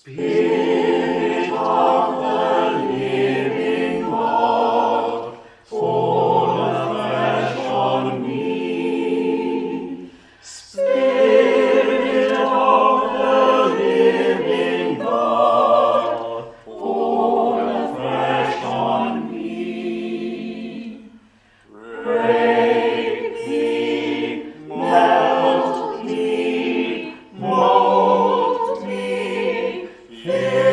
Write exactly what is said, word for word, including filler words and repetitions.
Spirit of the living God, fall afresh on me. Spirit of the living God, fall afresh on me. Break me, melt me, mold me, fill